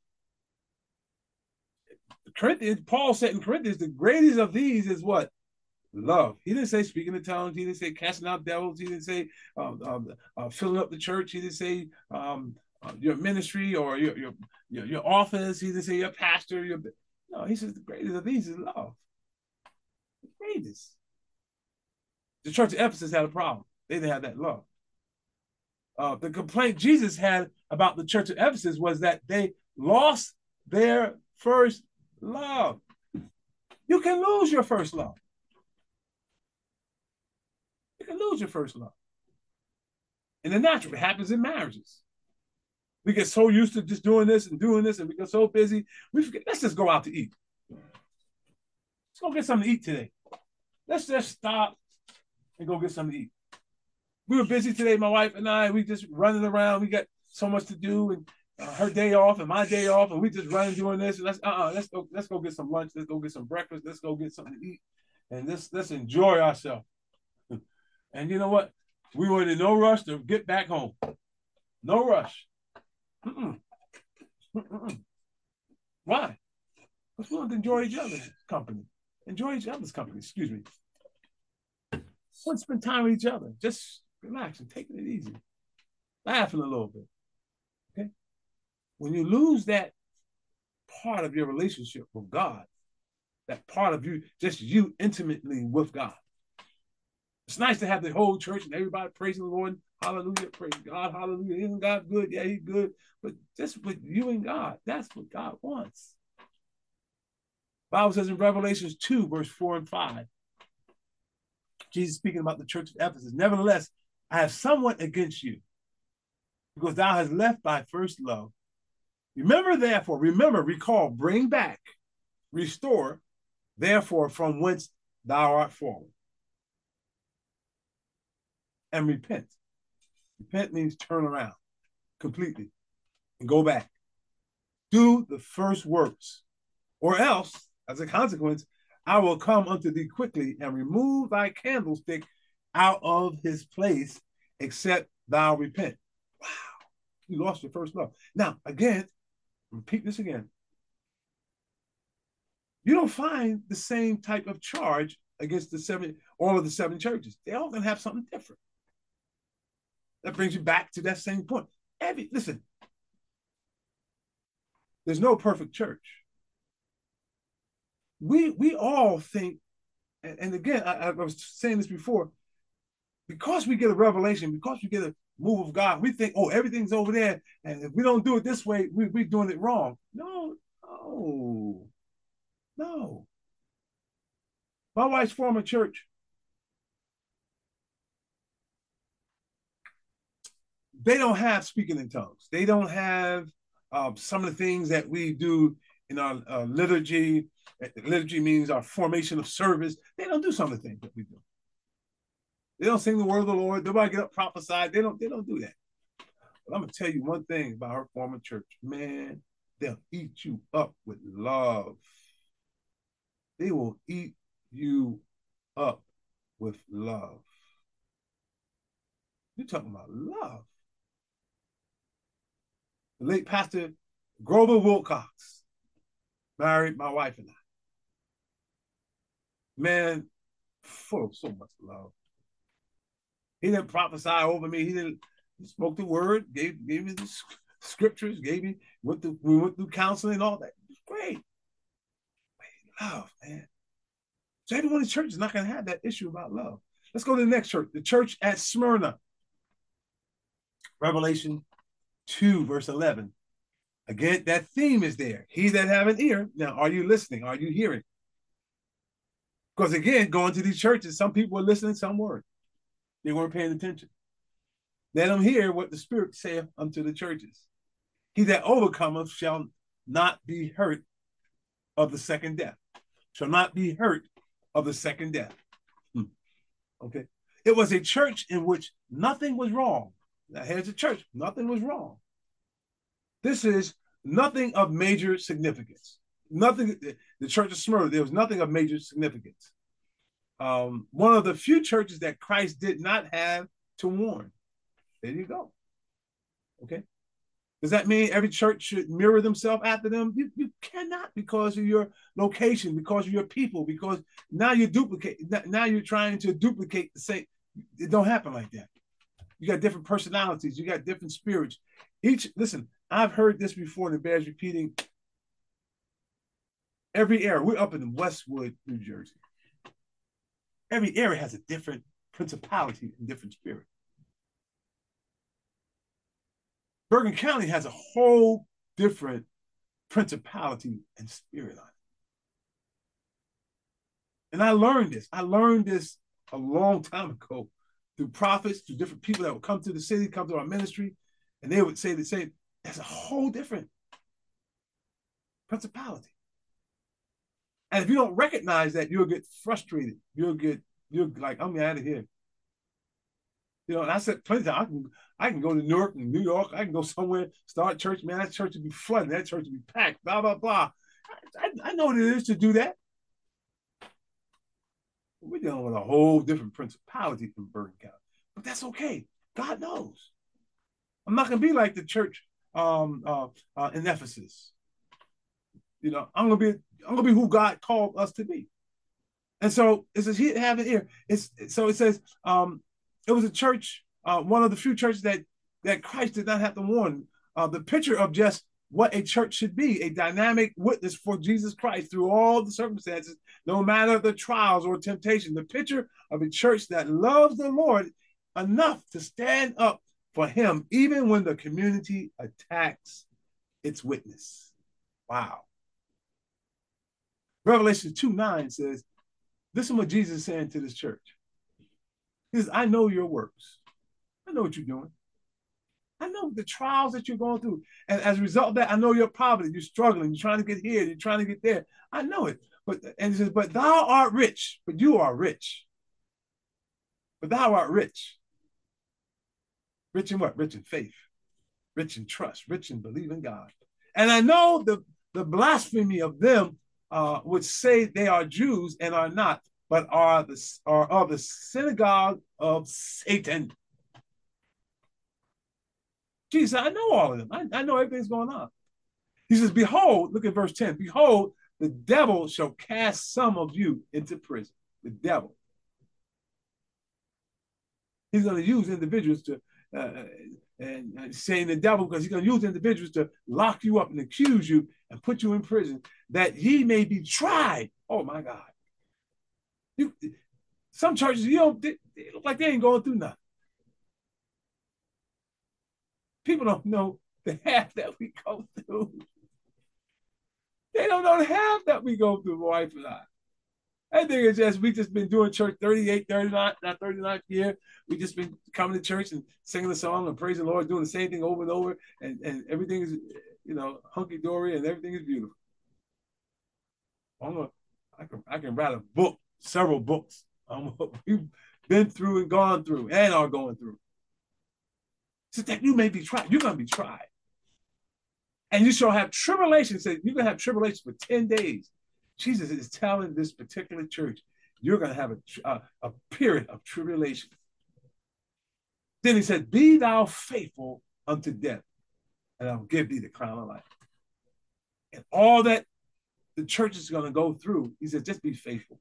A: Corinthians, Paul said in Corinthians, the greatest of these is what? Love. He didn't say speaking in tongues. He didn't say casting out devils. He didn't say um, um, uh, filling up the church. He didn't say um, uh, your ministry or your, your your your office. He didn't say your pastor. Your no. He says the greatest of these is love. The greatest. The church of Ephesus had a problem. They didn't have that love. Uh, the complaint Jesus had about the church of Ephesus was that they lost their first love. You can lose your first love. You can lose your first love. In the natural, it happens in marriages. We get so used to just doing this and doing this, and we get so busy, we forget, let's just go out to eat. Let's go get something to eat today. Let's just stop and go get something to eat. We were busy today, my wife and I, we just running around. We got so much to do, and uh, her day off and my day off, and we just running doing this. And let's uh-uh, let's go, let's go get some lunch, let's go get some breakfast, let's go get something to eat, and let's let's enjoy ourselves. And you know what? We were in no rush to get back home. No rush. Mm-mm. Mm-mm. Why? Because we want to enjoy each other's company. Enjoy each other's company, excuse me. We want to spend time with each other. Just relax and taking it easy. Laughing a little bit. Okay? When you lose that part of your relationship with God, that part of you, just you intimately with God. It's nice to have the whole church and everybody praising the Lord. Hallelujah, praise God, hallelujah. Isn't God good? Yeah, he's good. But just with you and God, that's what God wants. The Bible says in Revelations two, verse four and five, Jesus speaking about the church of Ephesus, nevertheless, I have somewhat against you, because thou hast left thy first love. Remember, therefore, remember, recall, bring back, restore, therefore, from whence thou art fallen. And repent. Repent means turn around completely and go back. Do the first works, or else, as a consequence, I will come unto thee quickly and remove thy candlestick out of his place, except thou repent. Wow, you lost your first love. Now, again, repeat this again. You don't find the same type of charge against the seven, all of the seven churches. They all gonna have something different. That brings you back to that same point. Every listen, there's no perfect church. We we all think, and, and again, I, I was saying this before, because we get a revelation, because we get a move of God, we think, oh, everything's over there, and if we don't do it this way, we, we're doing it wrong. No, no, no. My wife's former church, they don't have speaking in tongues. They don't have uh, some of the things that we do in our uh, liturgy. Liturgy means our formation of service. They don't do some of the things that we do. They don't sing the word of the Lord. Nobody get up prophesy. They don't. They don't do that. But I'm gonna tell you one thing about her former church. Man, they'll eat you up with love. They will eat you up with love. You're talking about love. The late Pastor Grover Wilcox married my wife and I. Man, full of so much love. He didn't prophesy over me. He didn't he spoke the word, gave, gave me the scriptures, gave me, went through, we went through counseling and all that. It was great. Love, man. So everyone in the church is not going to have that issue about love. Let's go to the next church, the church at Smyrna. Revelation two, verse eleven. Again, that theme is there. He that have an ear. Now, are you listening? Are you hearing? Because again, going to these churches, some people were listening, some weren't. They weren't paying attention. Let them hear what the Spirit saith unto the churches. He that overcometh shall not be hurt of the second death. Shall not be hurt of the second death. Hmm. Okay. It was a church in which nothing was wrong. Now, here's a church. Nothing was wrong. This is nothing of major significance. Nothing, the church of Smyrna, there was nothing of major significance. Um, one of the few churches that Christ did not have to warn. There you go. Okay. Does that mean every church should mirror themselves after them? You, you cannot, because of your location, because of your people, because now you duplicate, now you're trying to duplicate the same. It don't happen like that. You got different personalities, you got different spirits. Each, listen, I've heard this before and it bears repeating. Every area, we're up in Westwood, New Jersey. Every area has a different principality and different spirit. Bergen County has a whole different principality and spirit on it. And I learned this. I learned this a long time ago through prophets, through different people that would come to the city, come to our ministry, and they would say the same. That's a whole different principality. And if you don't recognize that, you'll get frustrated. You'll get, you'll like, I'm out of here. You know, and I said plenty of times, I can, I can go to Newark and New York. I can go somewhere, start church. Man, that church would be flooding. That church would be packed, blah, blah, blah. I, I, I know what it is to do that. We're dealing with a whole different principality from Bergen County. But that's okay. God knows. I'm not going to be like the church um, uh, uh, in Ephesus. You know, I'm going to be I'm going to be who God called us to be. And so it says, he have it here. It's, so it says, um, it was a church, uh, one of the few churches that, that Christ did not have to warn. Uh, the picture of just what a church should be, a dynamic witness for Jesus Christ through all the circumstances, no matter the trials or temptation. The picture of a church that loves the Lord enough to stand up for him, even when the community attacks its witness. Wow. Revelation two nine says, listen what Jesus is saying to this church. He says, I know your works. I know what you're doing. I know the trials that you're going through. And as a result of that, I know your poverty. You're struggling. You're trying to get here. You're trying to get there. I know it. But and he says, but thou art rich, but you are rich. But thou art rich. Rich in what? Rich in faith. Rich in trust. Rich in believing God. And I know the, the blasphemy of them uh, would say they are Jews and are not, but are, the, are of the synagogue of Satan. Jesus, I know all of them. I, I know everything's going on. He says, behold, look at verse ten. Behold, the devil shall cast some of you into prison. The devil. He's going to use individuals to, uh, and, and saying the devil, because he's going to use individuals to lock you up and accuse you and put you in prison, that ye may be tried. Oh my God. You, some churches, you know, they, they look like they ain't going through nothing. People don't know the half that we go through. They don't know the half that we go through, my wife and I. I think it's just, we just been doing church thirty-eight, thirty-nine, not thirty-ninth year. We just been coming to church and singing the song and praising the Lord, doing the same thing over and over. And, and everything is, you know, hunky-dory and everything is beautiful. I'm gonna, I can, I can write a book, several books on what we've been through and gone through and are going through. So that you may be tried. You're going to be tried. And you shall have tribulation. So you're going to have tribulation for ten days. Jesus is telling this particular church, you're going to have a, a, a period of tribulation. Then he said, be thou faithful unto death, and I'll give thee the crown of life. And all that the church is going to go through, he said, just be faithful.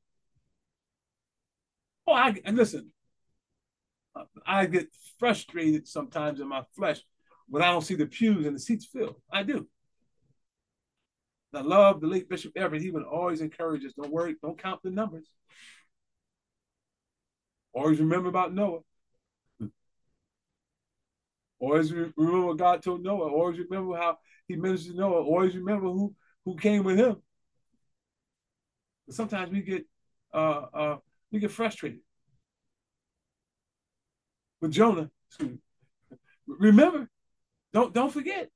A: Oh, I, and listen, I get frustrated sometimes in my flesh when I don't see the pews and the seats filled. I do. I love the late Bishop Everett. He would always encourage us, don't worry, don't count the numbers. Always remember about Noah. Always remember what God told Noah. Always remember how he ministered to Noah. Always remember who, who came with him. But sometimes we get uh, uh, we get frustrated. With Jonah, remember, don't, don't forget.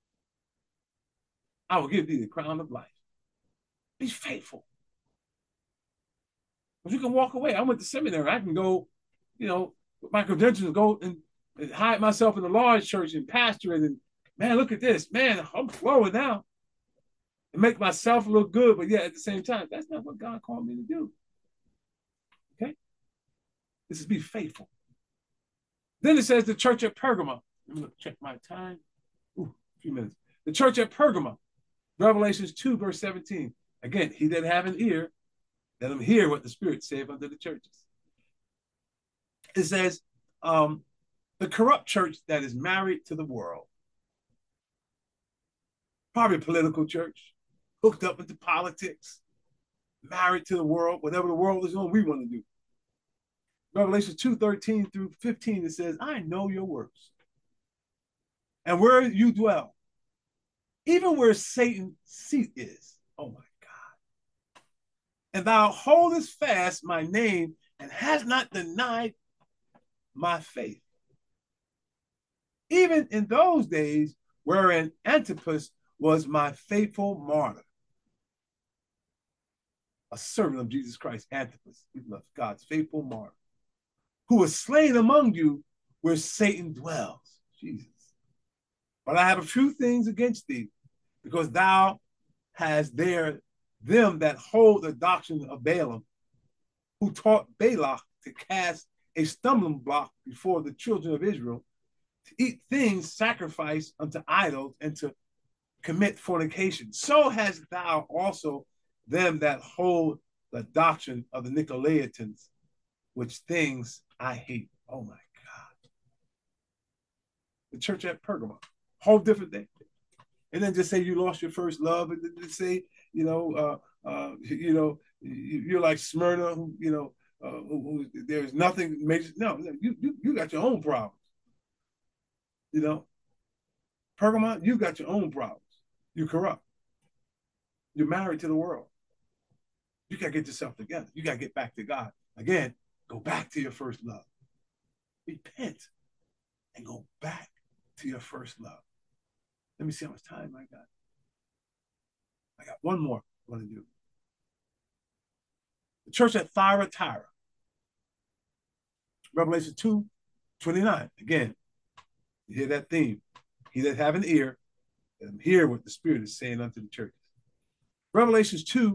A: I will give thee the crown of life. Be faithful. But you can walk away. I went to seminary. I can go, you know, with my credentials, go and, and hide myself in a large church and pastor it. And man, look at this. Man, I'm flowing now. And make myself look good, but yet at the same time, that's not what God called me to do. Okay? This is be faithful. Then it says the church at Pergamum. Let me check my time. Ooh, a few minutes. The church at Pergamum. Revelations two, verse seventeen. Again, he that have an ear, let him hear what the Spirit saith unto the churches. It says, um, the corrupt church that is married to the world. Probably a political church, hooked up into politics, married to the world, whatever the world is doing, we want to do. Revelation two, thirteen through fifteen, it says, I know your works and where you dwell, even where Satan's seat is. Oh my God. And thou holdest fast my name and hast not denied my faith. Even in those days wherein Antipas was my faithful martyr, a servant of Jesus Christ, Antipas, God's faithful martyr, who was slain among you where Satan dwells. Jesus. But I have a few things against thee, because thou hast there them that hold the doctrine of Balaam, who taught Balak to cast a stumbling block before the children of Israel, to eat things sacrificed unto idols, and to commit fornication. So hast thou also them that hold the doctrine of the Nicolaitans, which things I hate. Oh my God. The church at Pergamum, whole different thing. And then just say you lost your first love, and then just say, you know, uh, uh, you know, you're like Smyrna, who, you know, uh, who, who, there's nothing major. No, you, you you got your own problems. You know, Pergamum, you got your own problems. You're corrupt. You're married to the world. You got to get yourself together. You got to get back to God. Again, go back to your first love. Repent and go back to your first love. Let me see how much time I got. I got one more I want to do. The church at Thyatira. Revelation two twenty-nine. Again, you hear that theme. He that have an ear, let him hear what the Spirit is saying unto the churches. Revelations two,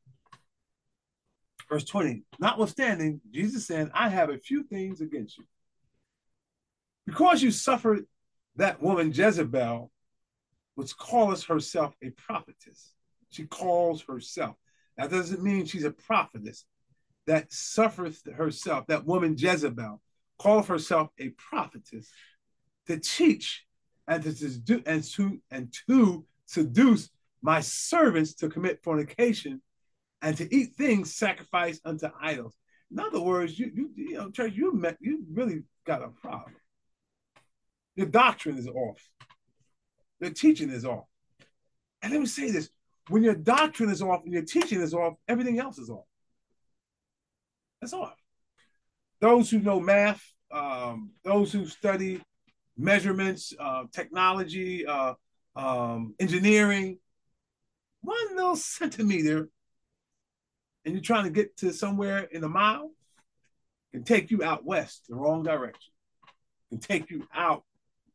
A: verse twenty. Notwithstanding, Jesus said, I have a few things against you. Because you suffered that woman Jezebel, which calls herself a prophetess. She calls herself. That doesn't mean she's a prophetess. That suffereth herself, that woman Jezebel, calleth herself a prophetess, to teach and to, to, and to, and to seduce my servants to commit fornication and to eat things sacrificed unto idols. In other words, you, you, you know, church, you, met, you really got a problem. Your doctrine is off. Your teaching is off. And let me say this, when your doctrine is off and your teaching is off, everything else is off. That's off. Those who know math, um, those who study measurements, uh, technology, uh, um, engineering, one little centimeter, and you're trying to get to somewhere in a mile, can take you out west, the wrong direction. Can take you out.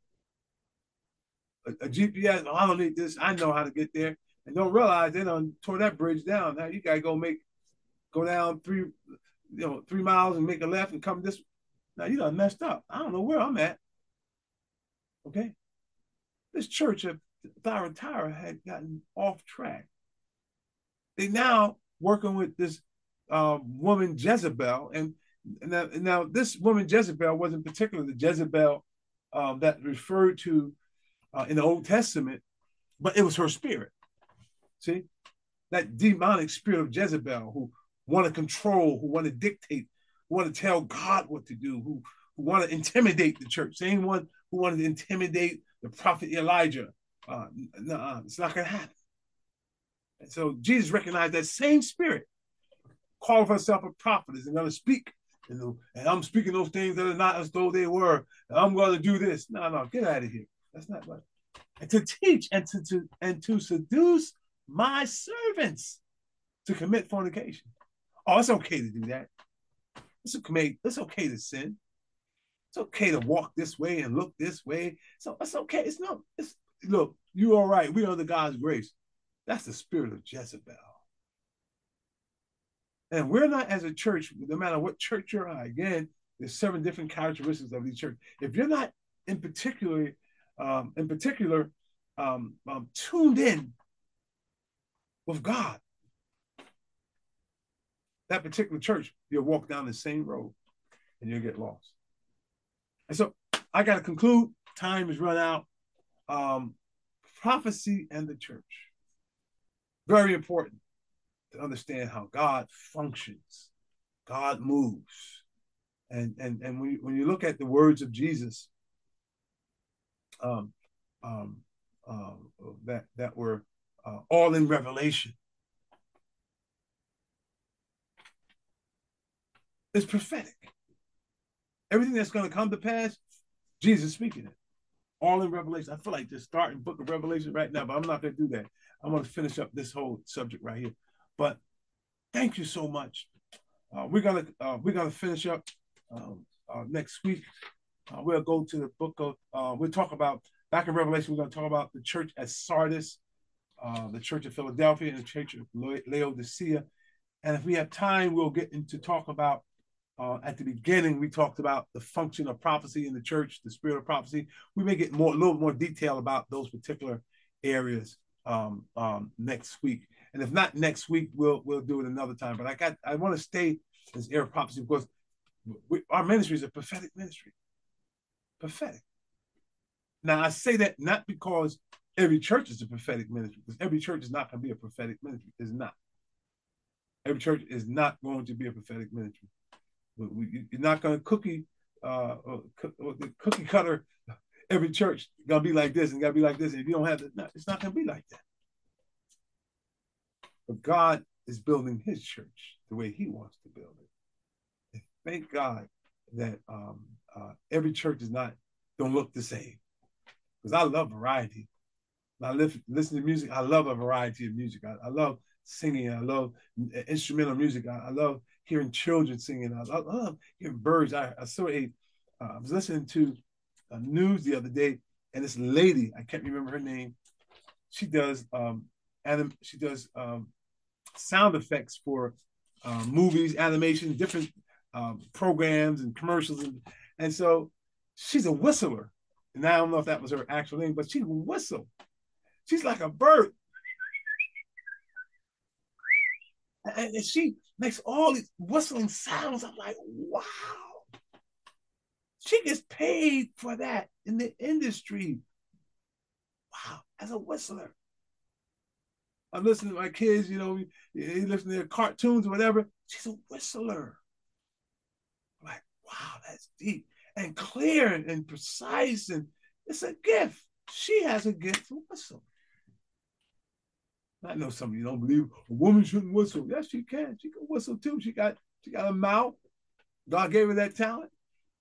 A: A, a G P S, oh, I don't need this, I know how to get there. And don't realize they done tore that bridge down. Now you gotta go make, go down three, you know, three miles and make a left and come this. Now you done messed up. I don't know where I'm at. Okay. This church of Thyatira had gotten off track. They now working with this uh, woman Jezebel, and now, now this woman Jezebel wasn't particularly the Jezebel uh, that referred to uh, in the Old Testament, but it was her spirit. See, that demonic spirit of Jezebel who want to control, who want to dictate, who want to tell God what to do, who, who want to intimidate the church. Same one who wanted to intimidate the prophet Elijah. Uh, no, it's not going to happen. And so Jesus recognized that same spirit, called herself a prophetess and going to speak. You know, and I'm speaking those things that are not as though they were. And I'm going to do this. No, no, get out of here. That's not right. And to teach and to, to and to seduce my servants to commit fornication. Oh, it's okay to do that. It's okay. It's okay to sin. It's okay to walk this way and look this way. So it's okay. It's no. It's look. You all right? We are under God's grace. That's the spirit of Jezebel. And we're not, as a church, no matter what church you're at. Again, there's seven different characteristics of each church. If you're not in particular, um, in particular, um, um, tuned in with God, that particular church, you'll walk down the same road and you'll get lost. And so I got to conclude. Time has run out. Um, prophecy and the church. Very important to understand how God functions. God moves. And, and, and when, you, when you look at the words of Jesus um, um, uh, that, that were uh, all in Revelation, it's prophetic. Everything that's going to come to pass, Jesus speaking it. All in Revelation. I feel like just starting book of Revelation right now, but I'm not going to do that. I'm going to finish up this whole subject right here. But thank you so much. Uh, we're gonna uh, we're gonna finish up um, uh, next week. Uh, we'll go to the book of. Uh, we'll talk about back in Revelation. We're going to talk about the church at Sardis, uh, the church of Philadelphia, and the church of Laodicea. And if we have time, we'll get into talk about. Uh, at the beginning, we talked about the function of prophecy in the church, the spirit of prophecy. We may get more, a little more detail about those particular areas um, um, next week. And if not next week, we'll we'll do it another time. But I got I want to stay in this area of prophecy because we, our ministry is a prophetic ministry. Prophetic. Now I say that not because every church is a prophetic ministry, because every church is not going to be a prophetic ministry. It's not. Every church is not going to be a prophetic ministry. You're not going to cookie uh, cookie cutter every church. Gonna be like this and gotta be like this. And if you don't have it, no, it's not gonna be like that. But God is building His church the way He wants to build it. And thank God that um, uh, every church is not don't look the same. Because I love variety. When I live, listen to music. I love a variety of music. I, I love singing. I love instrumental music. I, I love hearing children singing. I love, I love hearing birds. I, I saw a, uh, I was listening to a news the other day, and this lady, I can't remember her name. She does um, anim, she does um, sound effects for uh, movies, animation, different um, programs and commercials, and, and so she's a whistler. And I don't know if that was her actual name, but she will whistle. She's like a bird. And she makes all these whistling sounds. I'm like, wow. She gets paid for that in the industry. Wow, as a whistler. I'm listening to my kids, you know, they listen to their cartoons or whatever. She's a whistler. I'm like, wow, that's deep and clear and, and precise. And it's a gift. She has a gift to whistle. I know some of you don't believe a woman shouldn't whistle. Yes, she can. She can whistle too. She got she got a mouth. God gave her that talent.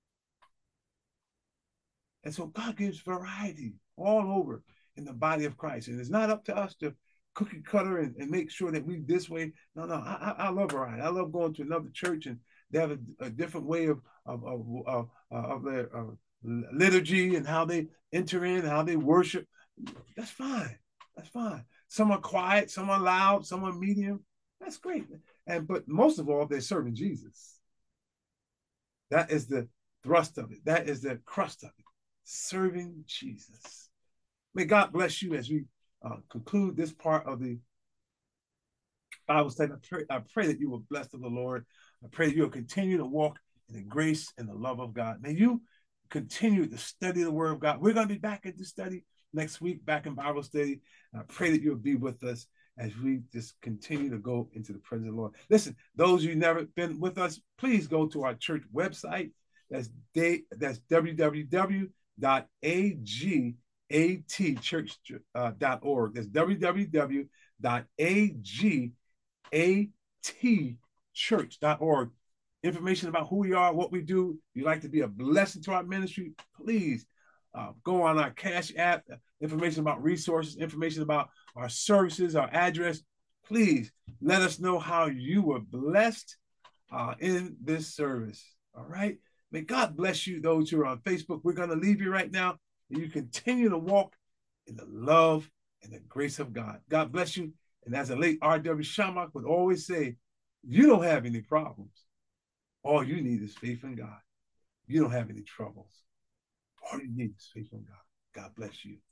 A: And so God gives variety all over in the body of Christ. And it's not up to us to cookie cutter and, and make sure that we this way. No, no, I, I love variety. I love going to another church and they have a, a different way of of of, of, of their uh, liturgy and how they enter in, how they worship. That's fine. That's fine. Some are quiet, some are loud, some are medium. That's great. And but most of all, they're serving Jesus. That is the thrust of it. That is the crust of it. Serving Jesus. May God bless you as we uh, conclude this part of the Bible study. I pray, I pray that you will bless of the Lord. I pray that you will continue to walk in the grace and the love of God. May you continue to study the Word of God. We're going to be back at this study next week, back in Bible study. I pray that you'll be with us as we just continue to go into the presence of the Lord. Listen, those of you never been with us, please go to our church website. That's day, that's w w w dot a g a t church dot org. That's w w w dot a g a t church dot org. Information about who we are, what we do. If you'd like to be a blessing to our ministry, please uh, go on our Cash App. Information about resources, information about our services, our address. Please let us know how you were blessed uh, in this service. All right. May God bless you, those who are on Facebook. We're going to leave you right now, and you continue to walk in the love and the grace of God. God bless you. And as the late R W Shamrock would always say, you don't have any problems. All you need is faith in God. You don't have any troubles. All you need is faith in God. God bless you.